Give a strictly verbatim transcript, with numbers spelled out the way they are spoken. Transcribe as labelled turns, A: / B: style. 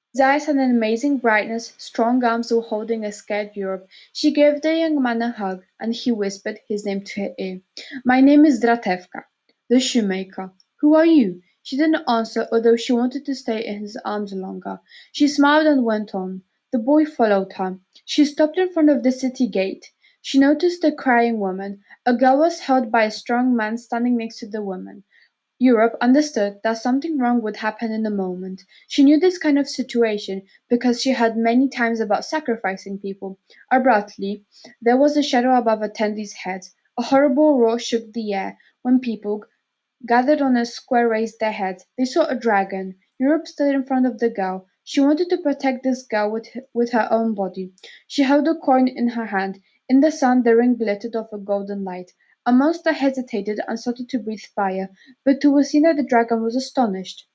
A: His eyes had an amazing brightness, strong arms were holding a scared Europe. She gave the young man a hug, and he whispered his name to her ear. "My name is Dratevka, the shoemaker. Who are you?" She didn't answer, although she wanted to stay in his arms longer. She smiled and went on. The boy followed her. She stopped in front of the city gate. She noticed a crying woman. A girl was held by a strong man standing next to the woman. Europe understood that something wrong would happen in a moment. She knew this kind of situation because she heard many times about sacrificing people. Abruptly, there was a shadow above attendees' heads. A horrible roar shook the air. When people gathered on a square raised their heads, they saw a dragon. Europe stood in front of the girl. She wanted to protect this girl with, with her own body. She held a coin in her hand. In the sun, the ring glittered of a golden light. A monster hesitated and started to breathe fire, but Tuwasina the dragon was astonished.